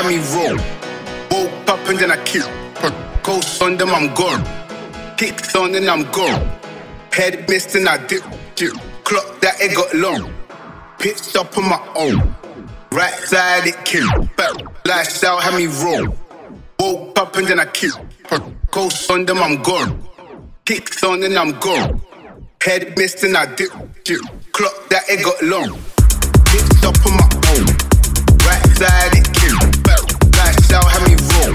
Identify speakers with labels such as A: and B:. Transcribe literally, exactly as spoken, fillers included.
A: had me roll. Woke up and then I killed. Ghosts on them, I'm gone. Kicks on and I'm gone. Head missed and I dip, dip. Clock that it got long. Pitched up on my own. Right side it killed. Lifestyle had me roll. Woke up and then I killed. Ghosts on them, I'm gone. Kicks on and I'm gone. Head missed and I dip, dip. Clock that it got long. Pitched up on my own. Right side it killed. Lifestyle had me roll.